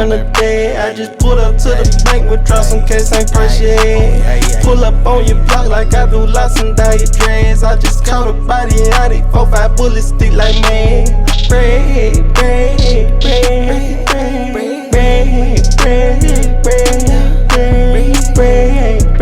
from the dead. I just pulled up to the bank, withdraw some cash, ain't fresh yet. Pull up on your block like I do lots and dye your dreads. I just caught a body out of 4-5 bullets stick like man. Bread, bread, bread, bread, bread, bread, bread, bread, bread, bread,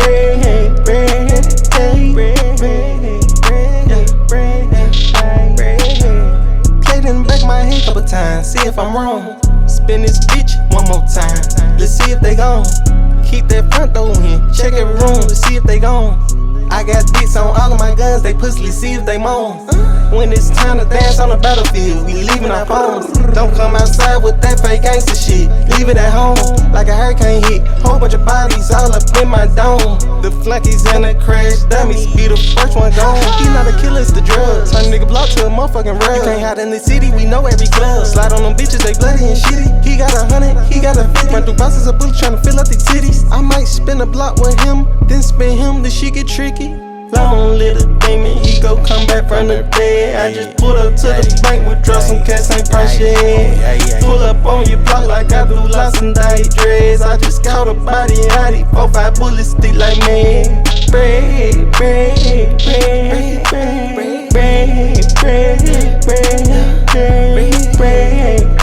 played in the back of my head couple times, see if I'm wrong. Spin this bitch one more time, let's see if they gone. Keep that front door in, check every room, let's see if they gone. I got dicks on all of my guns, they pussy, see if they moan. When it's time to dance on the battlefield, we leaving our phones. Don't come outside with that fake gangsta shit, leave it at home. Like a hurricane hit, whole bunch of bodies all up in my dome. The flunkies and the crash dummies be the first one gone. He not a killer, it's the drugs. Turn a nigga block to a motherfucking rug. You can't hide in the city, we know every club. Slide on them bitches, they bloody and shitty. He got 100, he got a 50. Run through boxes of bullets tryna fill up these titties. I might spin a block with him, then spin him, the shit get tricky. Long little demon, he gon' come back from the dead. I just pulled up to the bank, withdraw some cash, ain't fresh yet. Pull up on your block like I do lots and dye your dreads. I just caught a body out of 4-5 bullets stick like man. Bread, bread, bread, bread, bread, bread, bread, bread, bread, bread,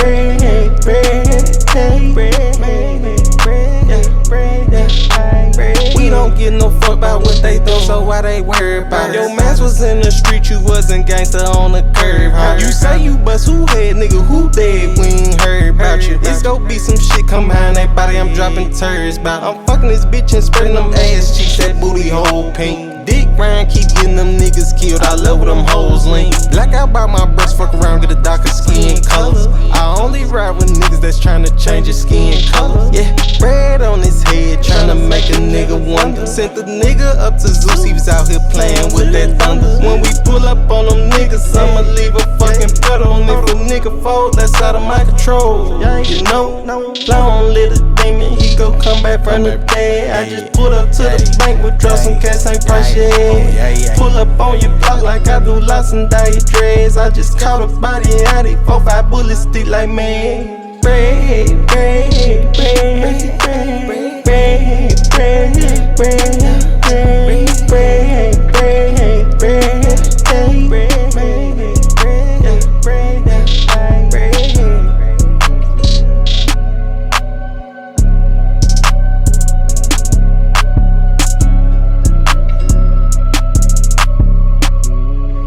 bread. We don't give no fuck about what they do, so why they worry about it? Your mans was in the street, you wasn't gangsta on the curb. You say you bust who head, nigga, who dead? We ain't heard about you. It's gon' be some shit come behind that body, I'm dropping turds about. I'm fucking this bitch and spreading them ass cheeks, that booty hole pink. Dick round, keep getting them niggas killed, I love where them hoes lean. Black out by my breast, fuck around, get a darker skin colors. I only ride with niggas that's tryna change your skin color. Yeah, bread on his head, tryna make a nigga wonder. Sent the nigga up to Zeus, he was out here playing with that thunder. When we pull up on them niggas, I'ma leave a fucking pet on. If a nigga fold, that's out of my control. You know, long little demon, he gon' come back from the dead. I just pulled up to the bank, withdraw some cash, ain't fresh yet. Pull up on your block like I do lots and dye your dreads. I just caught a body out of 4-5 bullets stick like man. Bread, bread, bread, bread, bread, bread, bread, bread, bread, bread, bread, bread.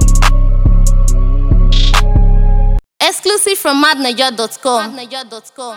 Exclusive from madnaja.com.